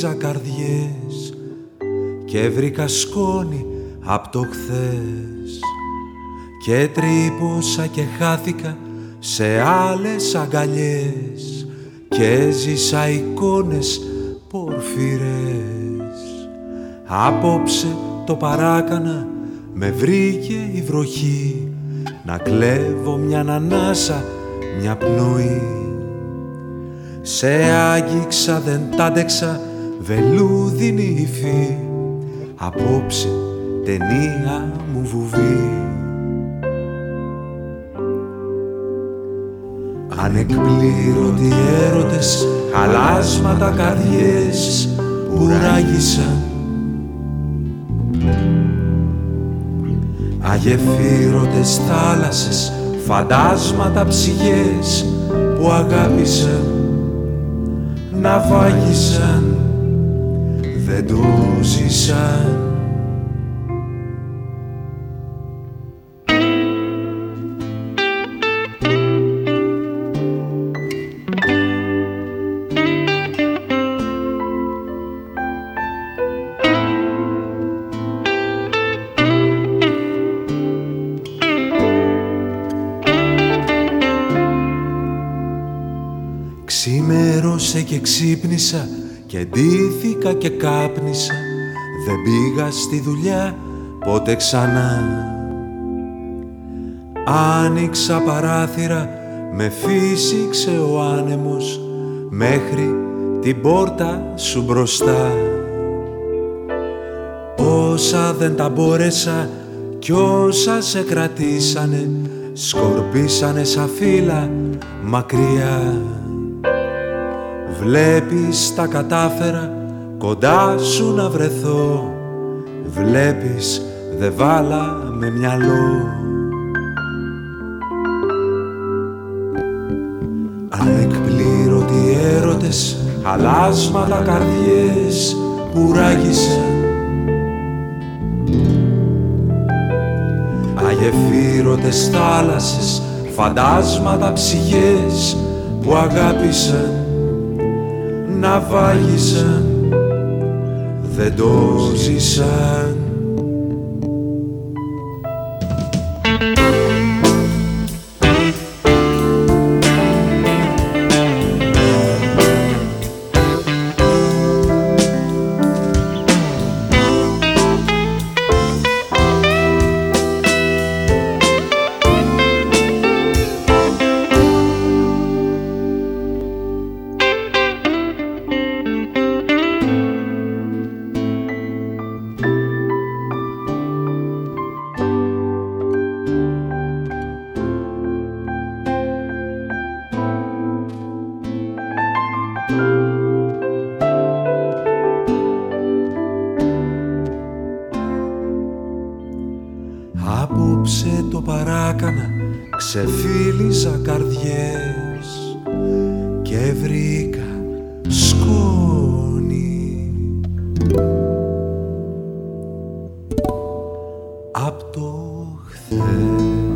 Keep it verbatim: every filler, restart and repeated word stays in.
ξεφύλιζα καρδιές και βρήκα σκόνη απ' το χθες και τρύπωσα και χάθηκα σε άλλες αγκαλιές και ζήσα εικόνες πορφυρές. Απόψε το παράκανα με βρήκε η βροχή να κλέβω μια ανάσα, μια πνοή. Σε άγγιξα, δεν τ' άντεξα, βελούδινη υφή, απόψε ταινία μου βουβή. Ανεκπλήρωτοι έρωτες, χαλάσματα καρδιές που ράγισαν, αγεφύρωτες θάλασσες, φαντάσματα ψυχές που αγάπησαν, ναυάγησαν, δεν το ζήσαν. Ξημέρωσε και ξύπνησα και ντύθηκα και κάπνισα, δεν πήγα στη δουλειά ποτέ ξανά. Άνοιξα παράθυρα, με φύσηξε ο άνεμος μέχρι την πόρτα σου μπροστά. Όσα δεν τα μπόρεσα κι όσα σε κρατήσανε, σκορπίσανε σαν φύλλα μακριά. Βλέπεις τα κατάφερα κοντά σου να βρεθώ, βλέπεις δε βάλα με μυαλό. Ανεκπλήρωτοι έρωτες, χαλάσματα καρδιές που ράγισαν, αγεφύρωτες θάλασσες, φαντάσματα ψυχές που αγάπησαν, ναυάγησαν, δεν το ζήσαν. Απόψε το παράκανα, ξεφύλιζα καρδιές και βρήκα σκόνη απ' το χθες.